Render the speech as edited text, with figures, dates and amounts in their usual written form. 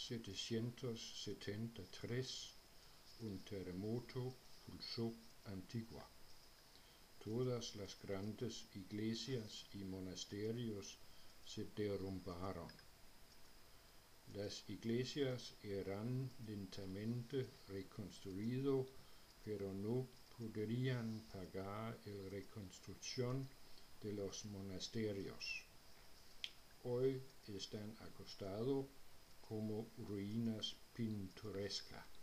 1773 un terremoto pulsó Antigua. Todas las grandes iglesias y monasterios se derrumbaron. Las iglesias eran lentamente reconstruidas, pero no podrían pagar la reconstrucción de los monasterios. Hoy están acostados como ruinas pintorescas.